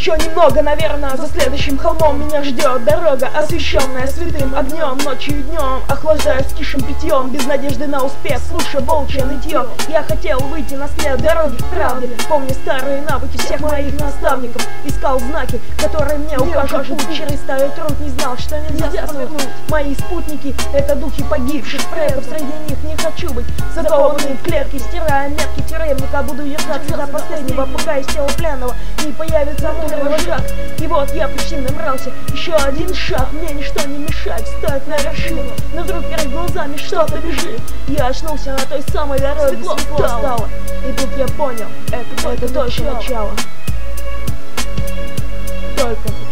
Еще немного, наверное, за следующим холмом меня ждет дорога, освещенная святым огнем. Ночью и днем, охлаждаясь тишим питьем, без надежды на успех, слушая волчье нытье. Я хотел выйти на след дороги к правде, помня старые навыки всех моих наставников. Искал знаки, которые мне укажут путь через стаю труд, не знал, что нельзя свернуть. Мои спутники — это духи погибших предков, среди них не хочу быть закованный в клетки, стирая метки тюремника. Буду держаться до последнего, пока из тела пленного не появится мудрый вожак. И вот я почти набрался, еще один шаг, мне ничто не мешает встать на вершину. Но вдруг перед глазами что-то бежит. Я очнулся на той самой дороге, светло стало. И тут я понял, это только начало. Только